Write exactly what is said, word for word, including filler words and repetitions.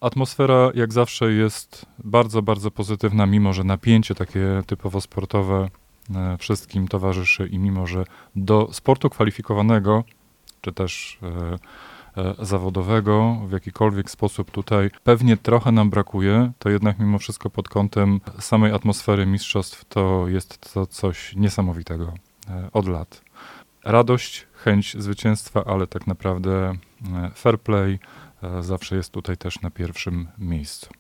Atmosfera jak zawsze jest bardzo, bardzo pozytywna, mimo że napięcie takie typowo sportowe e, wszystkim towarzyszy i mimo że do sportu kwalifikowanego, czy też e, e, zawodowego w jakikolwiek sposób tutaj pewnie trochę nam brakuje, to jednak mimo wszystko pod kątem samej atmosfery mistrzostw to jest to coś niesamowitego e, od lat. Radość, chęć zwycięstwa, ale tak naprawdę e, fair play e, zawsze jest tutaj też na pierwszym miejscu.